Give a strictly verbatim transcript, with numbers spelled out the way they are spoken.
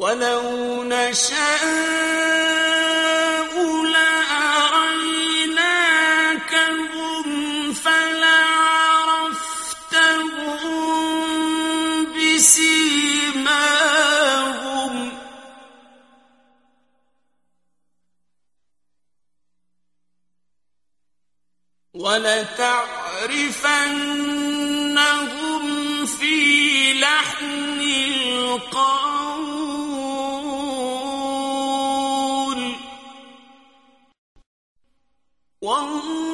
وَلَوْ نَشَاءُ لَأَرَيْنَاكَهُمْ فَلَعَرَفْتَهُم بِسِيمَاهُمْ وَلَتَعْرِفَنَّهُمْ فِي لَحْنِ الْقَوْلِ وَاللَّهُ